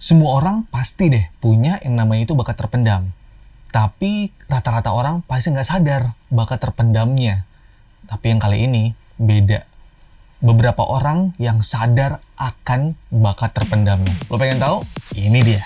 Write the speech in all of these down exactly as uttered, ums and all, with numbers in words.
Semua orang pasti deh punya yang namanya itu bakat terpendam. Tapi rata-rata orang pasti nggak sadar bakat terpendamnya. Tapi yang kali ini beda. Beberapa orang yang sadar akan bakat terpendamnya. Lo pengen tahu? Ini dia.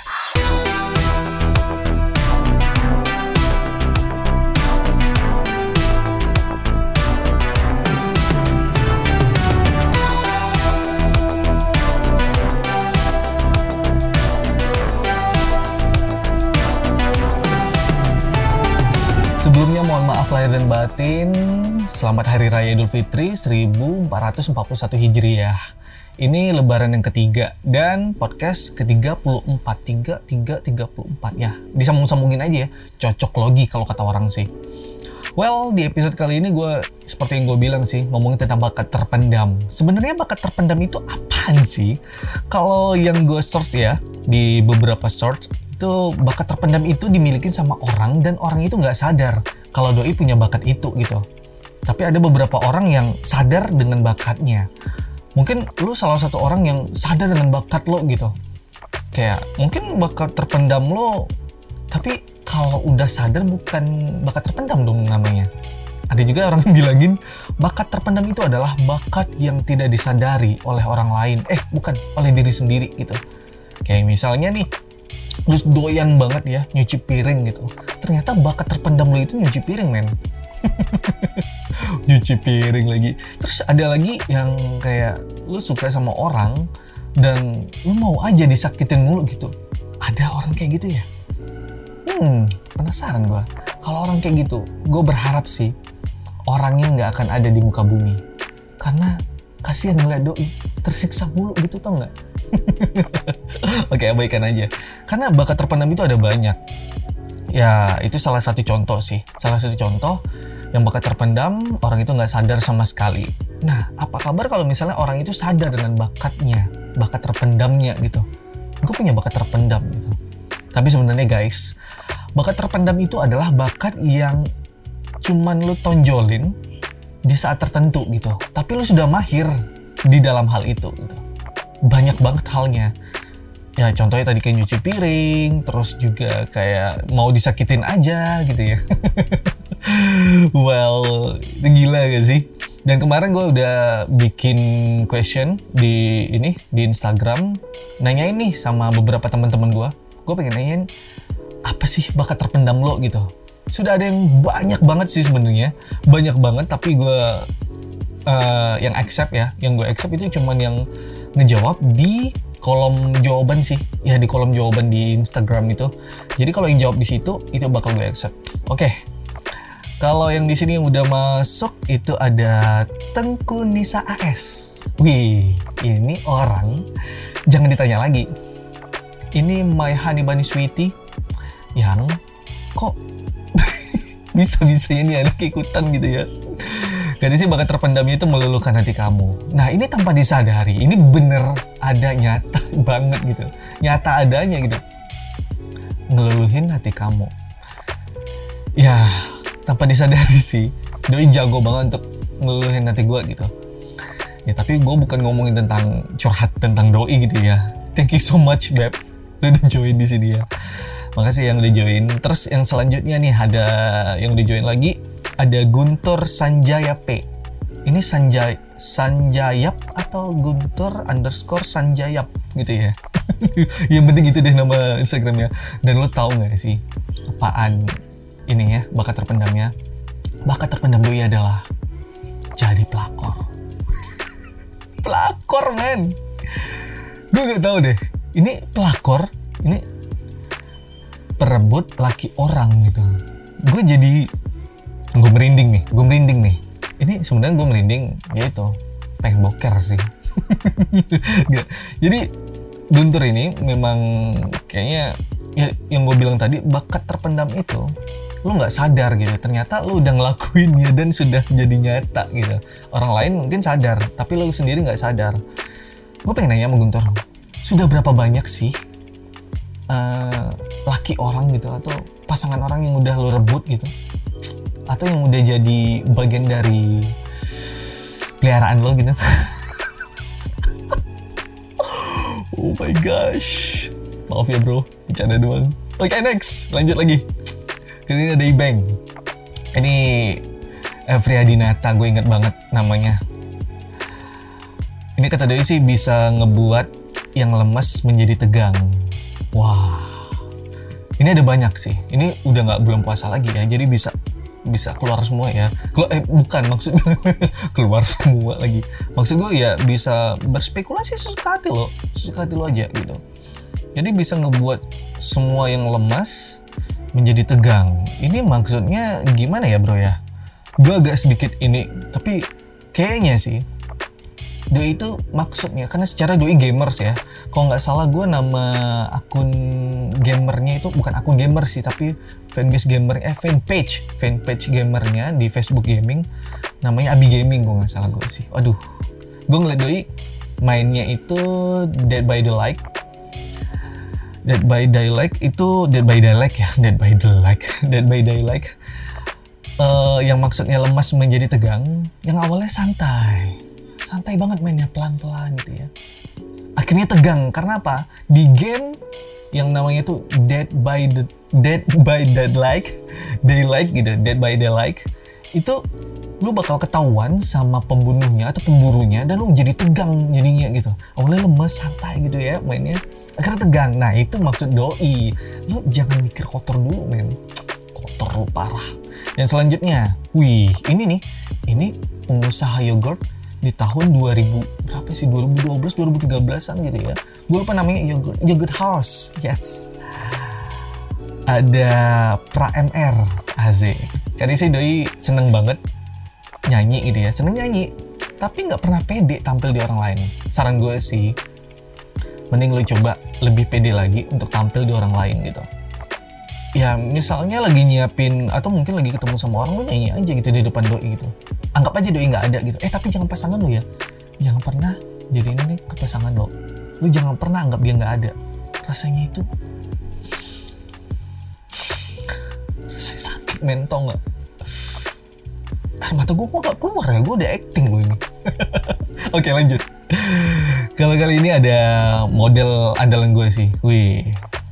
Sebelumnya mohon maaf lahir dan batin, selamat Hari Raya Idul Fitri seribu empat ratus empat puluh satu Hijriah. Ini lebaran yang ketiga dan podcast ke tiga puluh empat, tiga, tiga, tiga puluh empat ya. Disambung-sambungin aja ya, cocok logi kalau kata orang sih. Well, di episode kali ini gue, seperti yang gue bilang sih, ngomongin tentang bakat terpendam. Sebenarnya bakat terpendam itu apaan sih? Kalau yang gue search ya, di beberapa search, itu bakat terpendam itu dimiliki sama orang dan orang itu nggak sadar kalau doi punya bakat itu gitu. Tapi ada beberapa orang yang sadar dengan bakatnya. Mungkin lu salah satu orang yang sadar dengan bakat lo gitu. Kayak mungkin bakat terpendam lo, tapi kalau udah sadar bukan bakat terpendam dong namanya. Ada juga orang yang bilangin bakat terpendam itu adalah bakat yang tidak disadari oleh orang lain. Eh bukan, oleh diri sendiri gitu. Kayak misalnya nih, terus doyan banget ya nyuci piring gitu. Ternyata bakat terpendam lo itu nyuci piring, men. Nyuci piring lagi. Terus ada lagi yang kayak lu suka sama orang dan lu mau aja disakitin mulu gitu. Ada orang kayak gitu ya? Hmm, penasaran gua. Kalau orang kayak gitu, gue berharap sih orangnya nggak akan ada di muka bumi. Karena kasihan ngeliat doi tersiksa mulu gitu, tau nggak? Oke, abaikan aja. Karena bakat terpendam itu ada banyak. Ya, itu salah satu contoh sih. Salah satu contoh yang bakat terpendam, orang itu nggak sadar sama sekali. Nah, apa kabar kalau misalnya orang itu sadar dengan bakatnya, bakat terpendamnya gitu. Gue punya bakat terpendam gitu. Tapi sebenarnya guys, bakat terpendam itu adalah bakat yang cuman lu tonjolin di saat tertentu gitu. Tapi lu sudah mahir di dalam hal itu gitu. Banyak banget halnya. Ya contohnya tadi kayak nyuci piring, terus juga kayak mau disakitin aja gitu ya. Well, itu gila gak sih? Dan kemarin gue udah bikin question di ini di Instagram, nanyain nih sama beberapa teman-teman gue. Gue pengen nanyain apa sih bakat terpendam lo gitu. Sudah ada yang banyak banget sih sebenarnya, banyak banget. Tapi gue uh, yang accept ya, yang gue accept itu cuman yang ngejawab di kolom jawaban sih, ya di kolom jawaban di Instagram itu. Jadi kalau yang jawab di situ itu bakal gue accept. Oke. Okay. Kalau yang di sini yang udah masuk itu ada Tengku Nisa A S. Wih, ini orang jangan ditanya lagi. Ini my honey bunny sweetie yang kok bisa-bisanya nih anak ikutan gitu ya. Jadi sih bakat terpendamnya itu meluluhkan hati kamu. Nah ini tanpa disadari, ini bener ada nyata banget gitu. Nyata adanya gitu. Ngeluluhin hati kamu. Ya tanpa disadari sih, doi jago banget untuk ngeluluhin hati gue gitu. Ya tapi gue bukan ngomongin tentang curhat tentang doi gitu ya. Thank you so much Beb, lu udah join di sini ya. Makasih yang udah join. Terus yang selanjutnya nih ada yang udah join lagi. Ada Guntur Sanjaya P. Ini Sanjay Sanjayap atau Guntur underscore Sanjayap gitu ya. Yang penting itu deh nama Instagramnya. Dan lo tau gak sih apaan ini ya bakat terpendamnya? Bakat terpendam doi adalah jadi pelakor. Pelakor men. Gue gak tahu deh. Ini pelakor. Ini perebut laki orang gitu. Gue jadi gue merinding nih, gue merinding nih. Ini sebenarnya gue merinding, ya itu pengen boker sih. Jadi Guntur ini memang kayaknya ya yang gue bilang tadi bakat terpendam itu lu nggak sadar gitu. Ternyata lu udah ngelakuinnya dan sudah jadi nyata gitu. Orang lain mungkin sadar, tapi lu sendiri nggak sadar. Gue pengen nanya sama Guntur, sudah berapa banyak sih uh, laki orang gitu atau pasangan orang yang udah lu rebut gitu? Atau yang udah jadi bagian dari peliharaan lo gitu. Oh my gosh. Maaf ya bro, bercanda doang. Oke okay, next, lanjut lagi. Kali ini ada Ibeng. Ini Evri Adinata, gue inget banget namanya. Ini kata doi sih bisa ngebuat yang lemas menjadi tegang. Wah, ini ada banyak sih. Ini udah nggak belum puasa lagi ya, jadi bisa bisa keluar semua ya. Keluar, eh bukan maksud keluar semua lagi. Maksud gue ya bisa berspekulasi sesuka hati lo, sesuka hati lo aja gitu. Jadi bisa ngebuat semua yang lemas menjadi tegang. Ini maksudnya gimana ya bro ya? Gue agak sedikit ini, tapi kayaknya sih doi itu maksudnya, karena secara doi gamers ya. Kalau nggak salah gue nama akun gamernya itu bukan akun gamer sih, tapi fanbase gamer, eh fanpage, fanpage gamernya di Facebook Gaming, namanya Abi Gaming kalau nggak salah gue sih. Aduh, gue ngeliat doi mainnya itu Dead by Daylight. Dead by Daylight itu Dead by Daylight ya, Dead by Daylight, Dead by Daylight. Uh, yang maksudnya lemas menjadi tegang, yang awalnya santai. Santai banget mainnya, pelan-pelan gitu ya. Akhirnya tegang, karena apa? Di game yang namanya itu Dead by the Dead by Daylight, Daylight gitu, Dead by Daylight, itu lu bakal ketahuan sama pembunuhnya atau pemburunya dan lu jadi tegang jadinya gitu. Awalnya lemes, santai gitu ya mainnya, akhirnya tegang. Nah itu maksud doi. Lu jangan mikir kotor dulu men, kotor lu parah. Yang selanjutnya, wih ini nih, ini pengusaha yogurt di tahun dua ribu berapa sih, dua ribu dua belas dua ribu tiga belasan gitu ya. Gue lupa namanya, Yogurt, Yogurt House. Yes. Ada Pra M R A Z. Karena sih doi seneng banget nyanyi gitu ya, seneng nyanyi, tapi nggak pernah pede tampil di orang lain. Saran gue sih, mending lo coba lebih pede lagi untuk tampil di orang lain gitu. Ya misalnya lagi nyiapin atau mungkin lagi ketemu sama orang, lo nyanyi aja gitu di depan doi gitu. Anggap aja doi nggak ada gitu. Eh tapi jangan pasangan lo ya, jangan pernah jadi ini nih ke pasangan lo. Lo jangan pernah anggap dia nggak ada. Rasanya itu rasanya sakit mentong nggak? Air mata gue kok gak keluar ya, gue udah acting lo ini. Oke lanjut. Kalau kali ini ada model andalan gue sih. Wih,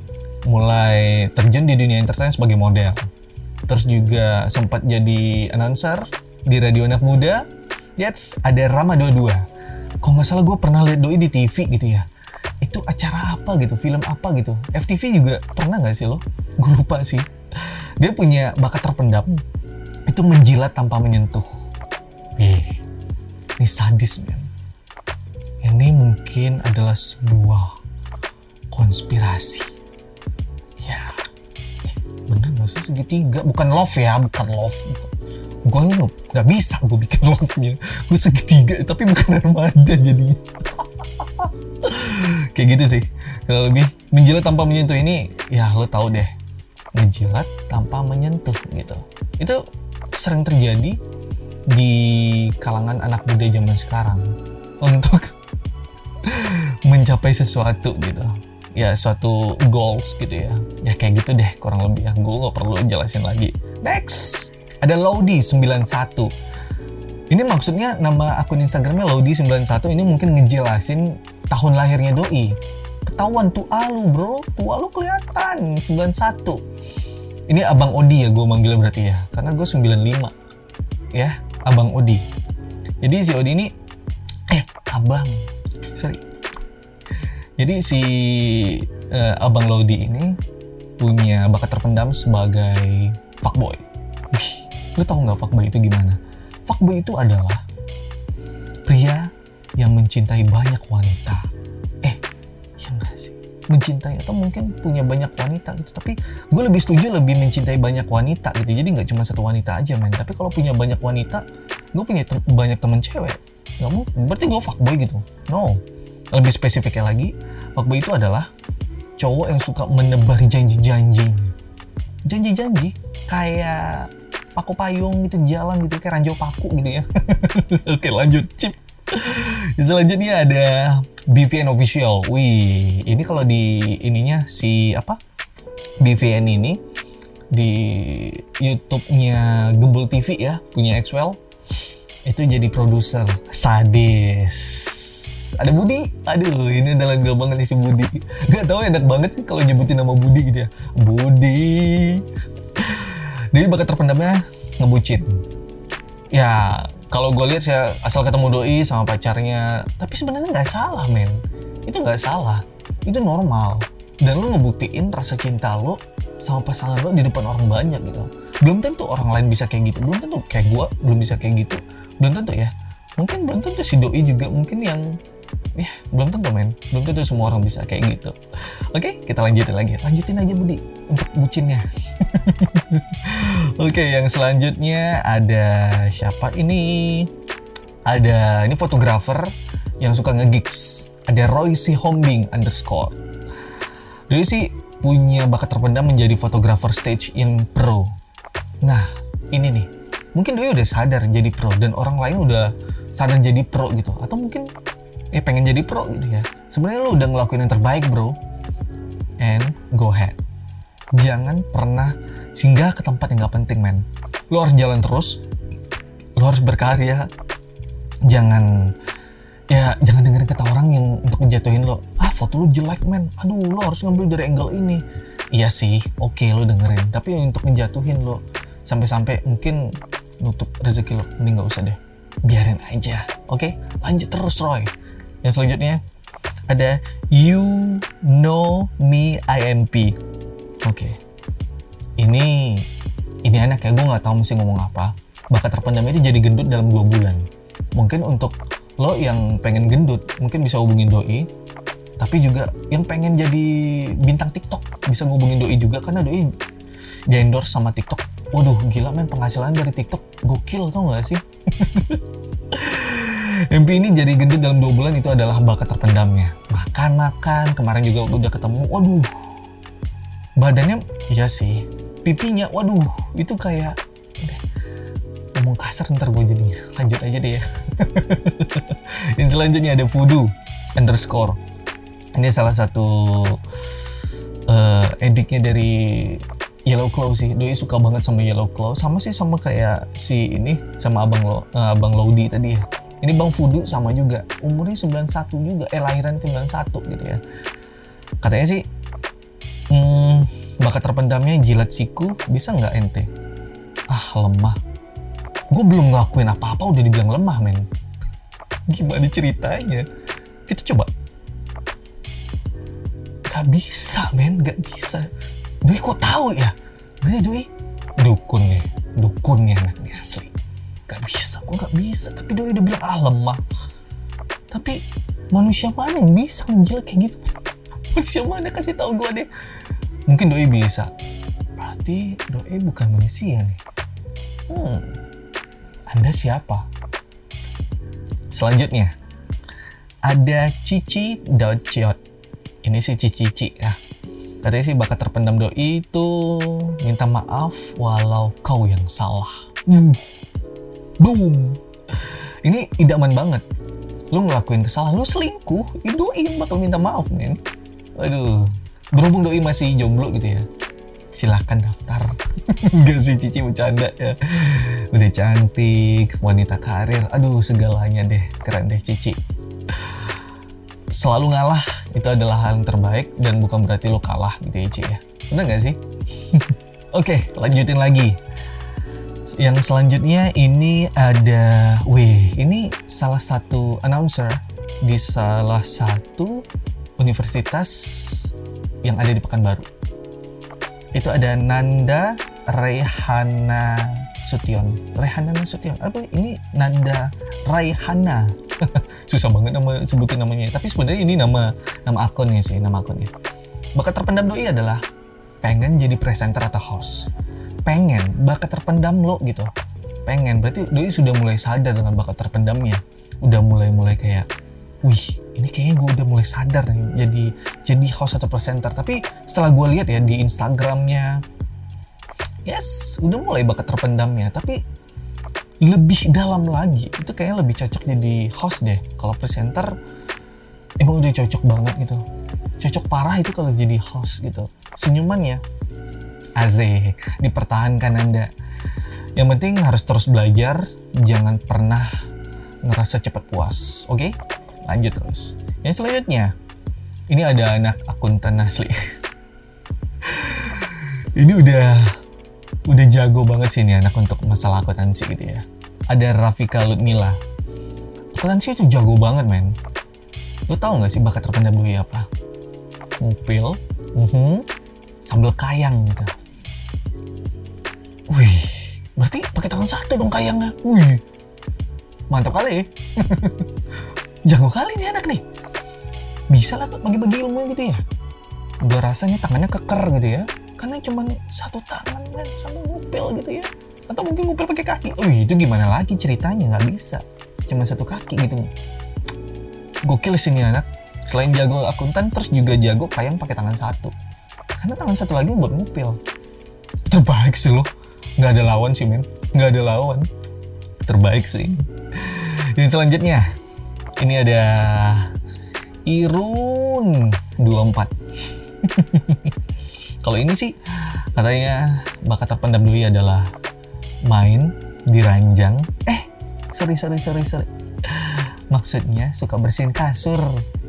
mulai terjun di dunia entertain sebagai model, terus juga sempat jadi announcer di radio anak muda. Yes, ada Rama dua puluh dua. Kalau nggak salah gue pernah lihat doi di T V gitu ya. Itu acara apa gitu, film apa gitu. F T V juga pernah nggak sih lo? Gue lupa sih. Dia punya bakat terpendam, itu menjilat tanpa menyentuh. Eh, ini sadis men. Ini mungkin adalah sebuah konspirasi. Ya, eh, bener gak sih segitiga? Bukan love ya, bukan love. Gue gak bisa gue bikin love-nya. Gue segitiga, tapi bukan armada jadinya. Kayak gitu sih. Kalau lebih menjilat tanpa menyentuh ini, ya lo tahu deh. Menjilat tanpa menyentuh gitu. Itu sering terjadi di kalangan anak muda zaman sekarang. Untuk mencapai sesuatu gitu. Ya suatu goals gitu ya. Ya kayak gitu deh kurang lebih ya. Gue gak perlu jelasin lagi. Next, ada Lodi sembilan satu. Ini maksudnya nama akun Instagramnya Lodi sembilan satu. Ini mungkin ngejelasin tahun lahirnya doi. Ketahuan tua lu bro, tua lu kelihatan sembilan satu. Ini Abang Odi ya gue manggilnya berarti ya. Karena gue sembilan lima. Ya, Abang Odi. Jadi si Odi ini eh Abang sorry. Jadi si uh, Abang Lodi ini punya bakat terpendam sebagai fuckboy. Wih, lu tau gak fuckboy itu gimana? Fuckboy itu adalah pria yang mencintai banyak wanita. Eh, ya gak sih? Mencintai atau mungkin punya banyak wanita gitu. Tapi gue lebih setuju lebih mencintai banyak wanita gitu. Jadi gak cuma satu wanita aja men. Tapi kalau punya banyak wanita, gue punya te- banyak temen cewek. Gak mau, berarti gue fuckboy gitu. No. Lebih spesifiknya lagi, fuckboy itu adalah cowok yang suka menebar janji-janji. Janji-janji kayak paku payung gitu, jalan gitu, kayak ranjau paku gitu ya. Oke lanjut, Cip. Selanjutnya ada B V N Official. Wih, ini kalau di ininya si apa? B V N ini di YouTube-nya Gembul T V ya, punya Axwell. Itu jadi produser sadis. Ada Budi. Aduh, ini adalah gue banget nih si Budi. Gak tau enak banget sih kalau nyebutin nama Budi gitu ya. Budi. Jadi bakat terpendamnya ngebucin. Ya, kalau gue lihat sih asal ketemu doi sama pacarnya. Tapi sebenarnya nggak salah, men. Itu nggak salah. Itu normal. Dan lo ngebuktiin rasa cinta lo sama pasangan lo di depan orang banyak gitu. Belum tentu orang lain bisa kayak gitu. Belum tentu kayak gue belum bisa kayak gitu. Belum tentu ya. Mungkin belum tentu si doi juga mungkin yang ya belum tentu men. Belum tentu semua orang bisa kayak gitu. Oke, kita lanjutin lagi. Lanjutin aja Budi untuk bucinnya. Oke, yang selanjutnya ada siapa ini? Ada ini fotografer yang suka nge-gigs. Ada Roy Si Hombing underscore. Doi sih punya bakat terpendam menjadi fotografer stage yang pro. Nah, ini nih. Mungkin Doi udah sadar jadi pro dan orang lain udah sadar jadi pro gitu. Atau mungkin eh pengen jadi pro gitu ya. Sebenarnya lo udah ngelakuin yang terbaik, bro. And go ahead. Jangan pernah singgah ke tempat yang gak penting, men. Lo harus jalan terus. Lo harus berkarya. Jangan ya jangan dengerin kata orang yang untuk ngejatuhin lo. Ah, foto lo jelek, men. Aduh, lo harus ngambil dari angle ini. Iya sih, oke okay, lo dengerin. Tapi untuk ngejatuhin lo sampai-sampai mungkin nutup rezeki lo, mending gak usah deh. Biarin aja, oke? Okay? Lanjut terus, Roy. Yang selanjutnya ada You Know Me I M P. Oke. Okay. Ini ini anak ya, gue nggak tahu mesti ngomong apa. Bakat terpendam itu jadi gendut dalam dua bulan. Mungkin untuk lo yang pengen gendut, mungkin bisa hubungin doi. Tapi juga yang pengen jadi bintang TikTok bisa ngubungin doi juga karena doi di endorse sama TikTok. Waduh, gila men, penghasilan dari TikTok gokil, tau gak sih? M P ini jadi gendut dalam dua bulan itu adalah bakat terpendamnya. Makan-makan, kemarin juga udah ketemu, waduh. Badannya, iya sih. Pipinya, waduh, itu kayak... Ngomong kasar ntar gue jadinya. Lanjut aja deh ya. Yang selanjutnya ada Voodoo underscore. Ini salah satu uh, ediknya dari... Yellow Claw sih, doi suka banget sama Yellow Claw. Sama sih sama kayak si ini, sama abang lo, uh, abang Lodi tadi ya. Ini Bang Voodoo sama juga, umurnya sembilan puluh satu juga, eh lahiran sembilan puluh satu gitu ya. Katanya sih, hmm, bakat terpendamnya jilat siku, bisa nggak ente? Ah, lemah. Gue belum ngelakuin apa-apa udah dibilang lemah, men. Gimana ceritanya? Kita coba. Gak bisa, men, gak bisa. Doi kok tahu ya? Doi, doi dukun nih, dukun nih anaknya asli. Gak bisa, kok gak bisa. Tapi doi udah bilang ah lemah. Tapi manusia mana yang bisa ngejilat kayak gitu? Manusia mana, kasih tahu gue deh. Mungkin doi bisa. Berarti doi bukan manusia nih. Hmm, Anda siapa? Selanjutnya ada Cici Dociot. Ini si Cici ya. Katanya sih bakat terpendam doi itu minta maaf walau kau yang salah. Hmm. Boom. Ini idaman banget. Lu ngelakuin kesalahan, lu selingkuh, doi yang bakal minta maaf, men. Waduh. Berhubung doi masih jomblo gitu ya. Silakan daftar. Gak sih, Cici bercanda ya. Udah cantik, wanita karir. Aduh, segalanya deh. Keren deh Cici. Selalu ngalah itu adalah hal yang terbaik dan bukan berarti lo kalah gitu ya Ci ya. Bener gak sih? Oke, lanjutin lagi. Yang selanjutnya ini ada, weh, ini salah satu announcer di salah satu universitas yang ada di Pekanbaru. Itu ada Nanda Raihana Sution. Raihana Sution. Apa ini? Nanda Raihana. Susah banget nama sebutin namanya. Tapi sebenarnya ini nama nama akunnya sih, nama akunnya. Bakat terpendam doi adalah pengen jadi presenter atau host. Pengen, bakat terpendam lo gitu. Pengen, berarti doi sudah mulai sadar dengan bakat terpendamnya. Udah mulai-mulai kayak, wih, ini kayaknya gue udah mulai sadar nih jadi jadi host atau presenter. Tapi setelah gue lihat ya di Instagramnya, yes, udah mulai bakat terpendamnya. Tapi lebih dalam lagi, itu kayaknya lebih cocok jadi host deh. Kalau presenter emang udah cocok banget gitu. Cocok parah itu kalau jadi host gitu. Senyumannya azeh, dipertahankan Anda. Yang penting harus terus belajar, jangan pernah ngerasa cepat puas. Oke? Okay? lanjut terus. Yang selanjutnya, ini ada anak akuntan asli. Ini udah udah jago banget sih ini anak untuk masalah akuntansi gitu ya. Ada Rafika Ludmila. Akuntansi itu jago banget, men. Lo tau gak sih bakat terpendam doi apa? Ngupil, uh-huh, sambil kayang gitu. Wih, berarti pakai tangan satu dong kayangnya. Wih, mantap kali ya. Jago kali nih anak nih. Bisa lah tuh bagi-bagi ilmu gitu ya. Gue rasanya tangannya keker gitu ya, karena cuma satu tangan kan sama ngupil gitu ya. Atau mungkin ngupil pakai kaki. Oh itu gimana lagi ceritanya, nggak bisa. Cuma satu kaki gitu. Gokil sih nih anak. Selain jago akuntan, terus juga jago kayang pakai tangan satu. Karena tangan satu lagi buat ngupil. Terbaik sih lo. Nggak ada lawan sih men. Nggak ada lawan. Terbaik sih. Yang selanjutnya, ini ada Irun dua puluh empat. Kalau ini sih katanya bakat terpendam doi adalah main di ranjang. Eh, sorry sorry sorry sorry. Maksudnya suka bersihin kasur.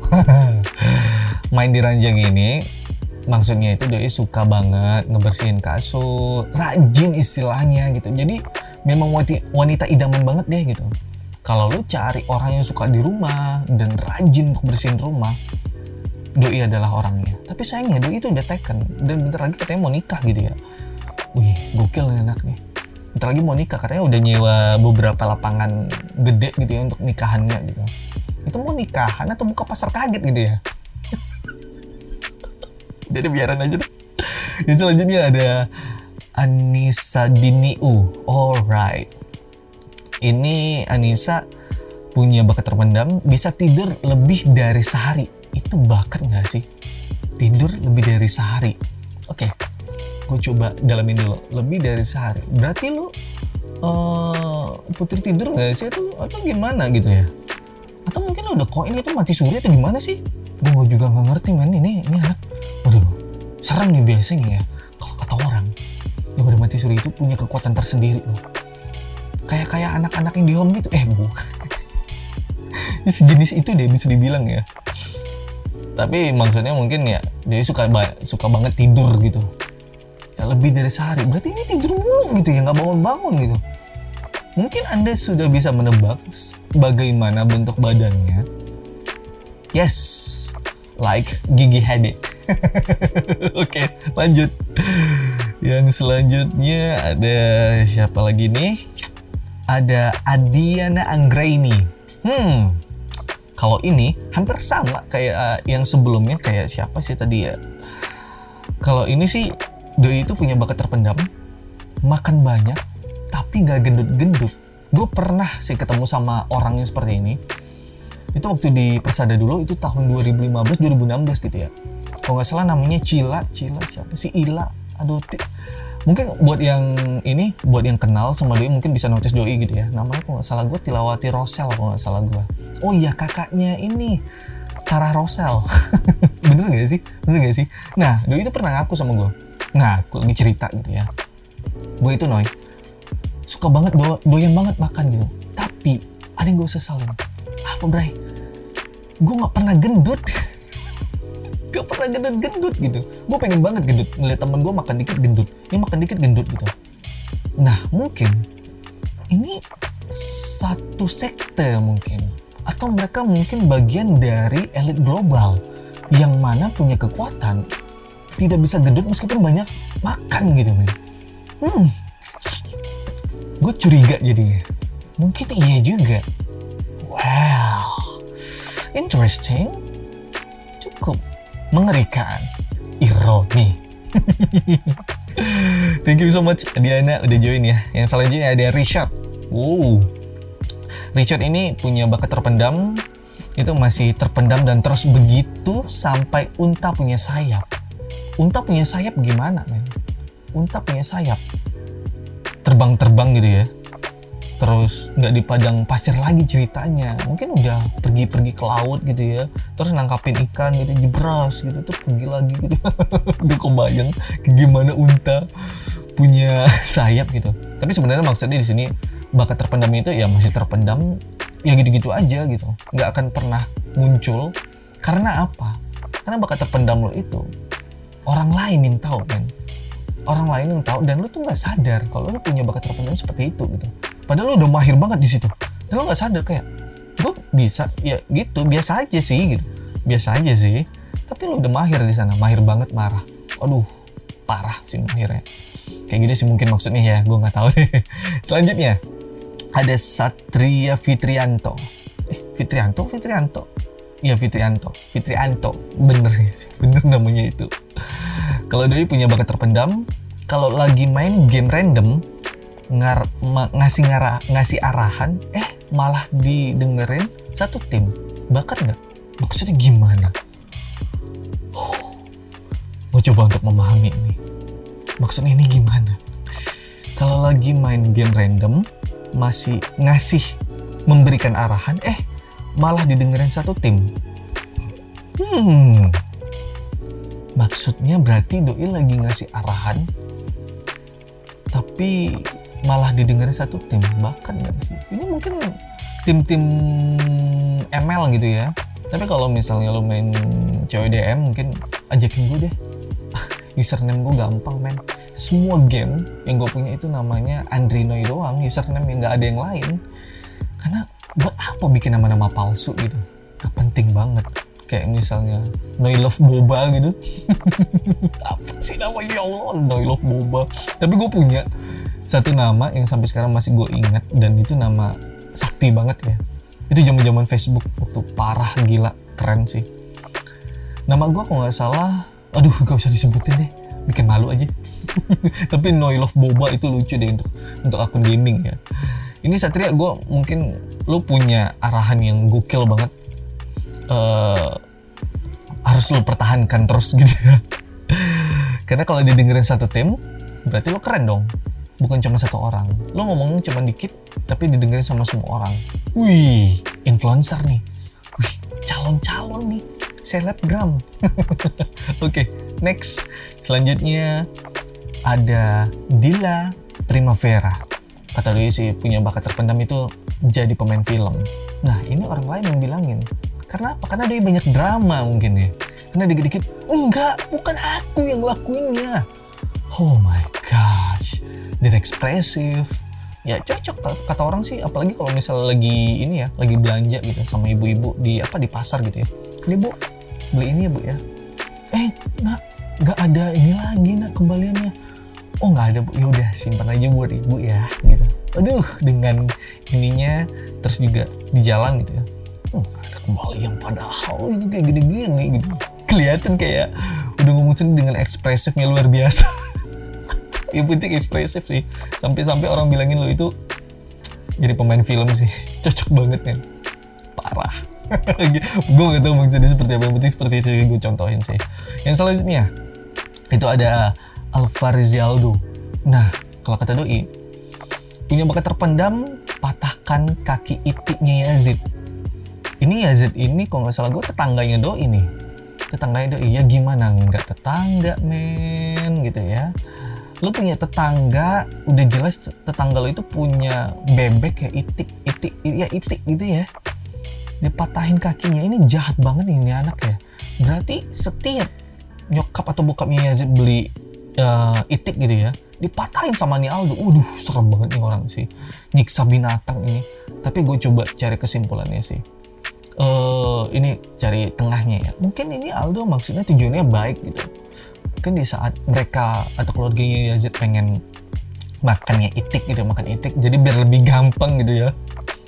Main di ranjang ini maksudnya itu doi suka banget ngebersihin kasur, rajin istilahnya gitu. Jadi memang wanita idaman banget deh gitu. Kalau lu cari orang yang suka di rumah dan rajin untuk bersihin rumah, doi adalah orangnya. Tapi sayangnya doi itu udah taken dan bentar lagi katanya mau nikah gitu ya. Wih, gokil nih anak nih. Bentar lagi mau nikah, katanya udah nyewa beberapa lapangan gede gitu ya untuk nikahannya gitu. Itu mau nikahan atau buka pasar kaget gitu ya. Jadi biaran aja deh. Yang selanjutnya ada Anissa Diniu. Alright. Ini Anissa punya bakat terpendam, bisa tidur lebih dari sehari. Itu bakat gak sih? Tidur lebih dari sehari. Oke, okay. Gue coba dalamin dulu. Lebih dari sehari. Berarti lu uh, putri tidur gak sih? Atau, atau gimana gitu ya? Atau mungkin lu udah koin itu mati suri atau gimana sih? Gue juga gak ngerti men. Ini, ini anak, waduh, serem nih biasanya ya. Kalau kata orang, yang udah mati suri itu punya kekuatan tersendiri loh. Kayak kayak anak-anak yang di home gitu. Eh bu, ini sejenis itu deh bisa dibilang ya. Tapi maksudnya mungkin ya dia suka ba- suka banget tidur gitu. Ya lebih dari sehari. Berarti ini tidur mulu gitu ya, nggak bangun-bangun gitu. Mungkin Anda sudah bisa menebak bagaimana bentuk badannya. Yes, like Gigi Hadid. Oke, lanjut. Yang selanjutnya ada siapa lagi nih? Ada Adiana Anggraini. Hmm, kalau ini hampir sama kayak uh, yang sebelumnya, kayak siapa sih tadi ya? Kalau ini sih doi itu punya bakat terpendam, makan banyak tapi nggak gendut-gendut. Gue pernah sih ketemu sama orang yang seperti ini. Itu waktu di Persada dulu, itu tahun dua ribu lima belas dua ribu enam belas gitu ya. Kalau nggak salah namanya Cila, Cila siapa sih? Ila, aduh. T- Mungkin buat yang ini, buat yang kenal sama doi mungkin bisa notice doi gitu ya. Namanya kalau nggak salah gue Tilawati Rosel kalau nggak salah gue. Oh iya, kakaknya ini Sarah Rosel. Bener gak sih? Bener gak sih? Nah, doi itu pernah ngaku sama gue. Ngaku, lagi cerita gitu ya. Gue itu Noy, suka banget, do- doyan banget makan gitu. Tapi ada yang gue sesalin. Apa Bray? Gue gak pernah gendut. Gak pernah gendut-gendut gitu. Gue pengen banget gendut. Ngeliat temen gue makan dikit gendut, ini makan dikit gendut gitu. Nah mungkin ini satu sekte mungkin. Atau mereka mungkin bagian dari elit global yang mana punya kekuatan tidak bisa gendut meskipun banyak makan gitu men. Hmm, gue curiga jadinya. Mungkin iya juga. Wow, interesting. Cukup mengerikan, ironi. Thank you so much Diana udah join ya. Yang selanjutnya ada Richard. Wow, Richard ini punya bakat terpendam. Itu masih terpendam dan terus begitu sampai unta punya sayap. Unta punya sayap gimana men? Unta punya sayap, terbang-terbang gitu ya. Terus nggak di padang pasir lagi ceritanya, mungkin udah pergi-pergi ke laut gitu ya, terus nangkapin ikan gitu, jebras gitu, terus pergi lagi gitu. Udah kebayang gimana unta punya sayap gitu. Tapi sebenarnya maksudnya di sini bakat terpendam itu ya masih terpendam, ya gitu-gitu aja gitu, nggak akan pernah muncul. Karena apa? Karena bakat terpendam lo itu orang lain yang tahu kan. Orang lain yang tahu dan lo tuh nggak sadar kalau lo punya bakat terpendam seperti itu gitu. Padahal lo udah mahir banget di situ. Dan lo nggak sadar kayak gue bisa ya gitu, biasa aja sih gitu. Biasa aja sih. Tapi lo udah mahir di sana, mahir banget marah. Aduh, parah sih mahirnya. Kayak gitu sih mungkin maksudnya ya, gue nggak tahu deh. Selanjutnya ada Satria Fitrianto. Eh, Fitrianto, Fitrianto. Iya Fitrianto, Fitrianto. Bener sih, bener namanya itu. Kalau doi punya bakat terpendam, kalau lagi main game random, ngar, ma, ngasih ngarah, ngasih arahan, eh malah didengerin satu tim. Bakat nggak? Maksudnya gimana? Oh, gue coba untuk memahami ini. Maksudnya ini gimana? Kalau lagi main game random, masih ngasih, memberikan arahan, eh malah didengerin satu tim. Hmm, maksudnya berarti doi lagi ngasih arahan, tapi malah didengerin satu tim. Bahkan nggak sih? Ini mungkin tim-tim M L gitu ya. Tapi kalau misalnya lo main C O D M, mungkin ajakin gue deh. Username gue gampang men. Semua game yang gue punya itu namanya Andrinoy doang. Username yang nggak ada yang lain. Karena buat apa bikin nama-nama palsu gitu? Gak penting banget. Kayak misalnya Noy Love Boba gitu. Apa sih namanya, ya Allah, Noy Love Boba. Tapi gue punya satu nama yang sampai sekarang masih gue ingat, dan itu nama sakti banget ya. Itu zaman-zaman Facebook waktu parah, gila, keren sih. Nama gue kalau nggak salah, aduh gak usah disebutin deh, bikin malu aja. Tapi Noy Love Boba itu lucu deh untuk untuk akun gaming ya. Ini Satria, gue mungkin lo punya arahan yang gokil banget, uh, harus lo pertahankan terus gitu ya. Karena kalau didengerin satu tim, berarti lo keren dong. Bukan cuma satu orang. Lo ngomongnya cuma dikit, tapi didengerin sama semua orang. Wih, influencer nih. Wih, calon-calon nih. Selebgram. Oke, okay, next. Selanjutnya ada Dila Primavera. Kata dia sih punya bakat terpendam itu jadi pemain film. Nah, ini orang lain yang bilangin. Karena apa? Karena dia banyak drama mungkin ya. Karena dikit-dikit, enggak, bukan aku yang lakuinnya. Oh my gosh. Dia ekspresif. Ya cocok kata orang sih, apalagi kalau misalnya lagi ini ya, lagi belanja gitu sama ibu-ibu di apa di pasar gitu ya. Ini bu, beli ini ya bu ya. Eh, nak, nggak ada ini lagi nak kembaliannya. Oh nggak ada bu, yaudah simpan aja buat ibu ya gitu. Aduh, dengan ininya terus juga di jalan gitu ya. Oh, ada kembalian padahal itu kayak gini-gini gitu. Kelihatan kayak udah ngomong sendiri dengan ekspresifnya luar biasa. Yang penting ekspresif sih. Sampai-sampai orang bilangin lo itu jadi pemain film sih. Cocok banget kan. Parah. Gue gak tau maksudnya seperti apa. Yang penting seperti itu gue contohin sih. Yang selanjutnya itu ada Alvarizaldo. Nah, kalau kata doi, punya bakat terpendam patahkan kaki itiknya Yazid. Ini Yazid ini kalau nggak salah gue tetangganya doi nih. Tetangganya doi, ya gimana nggak tetangga men gitu ya. Lu punya tetangga, udah jelas tetangga lu itu punya bebek ya, itik, itik, ya itik gitu ya. Dipatahin kakinya, ini jahat banget nih ini anak ya. Berarti setiap nyokap atau bokapnya Yazid beli uh, itik gitu ya, dipatahin sama nih Aldo. Waduh, serem banget nih orang sih. Nyiksa binatang ini. Tapi gue coba cari kesimpulannya sih. Uh, ini cari tengahnya ya. Mungkin ini Aldo maksudnya tujuannya baik gitu. Mungkin di saat mereka atau keluarganya Yazid pengen makannya itik gitu, makan itik, jadi biar lebih gampang gitu ya.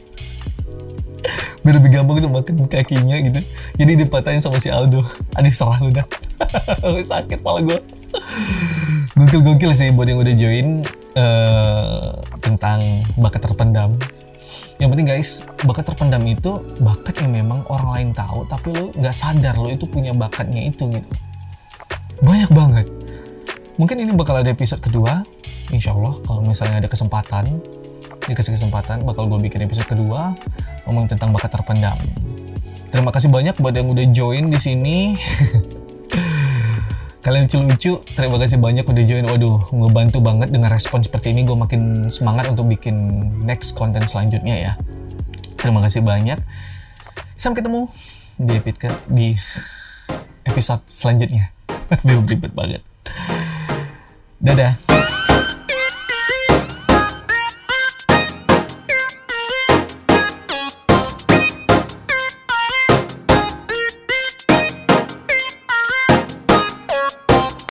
Biar lebih gampang gitu makan kakinya gitu. Jadi dipatahin sama si Aldo. Aduh, salah lu dah. Sakit kepala gue. Gokil-gokil sih buat yang udah join uh, tentang bakat terpendam. Yang penting guys, bakat terpendam itu bakat yang memang orang lain tahu, tapi lo gak sadar lo itu punya bakatnya itu gitu. Banyak banget. Mungkin ini bakal ada episode kedua. Insya Allah kalau misalnya ada kesempatan, dikasih kesempatan bakal gue bikin episode kedua ngomong tentang bakat terpendam. Terima kasih banyak buat yang udah join di sini. Kalian lucu-lucu, terima kasih banyak udah join. Waduh, ngebantu banget dengan respon seperti ini. Gue makin semangat untuk bikin next konten selanjutnya ya. Terima kasih banyak. Sampai ketemu di episode di episode selanjutnya. Aduh, ribet banget. Dadah.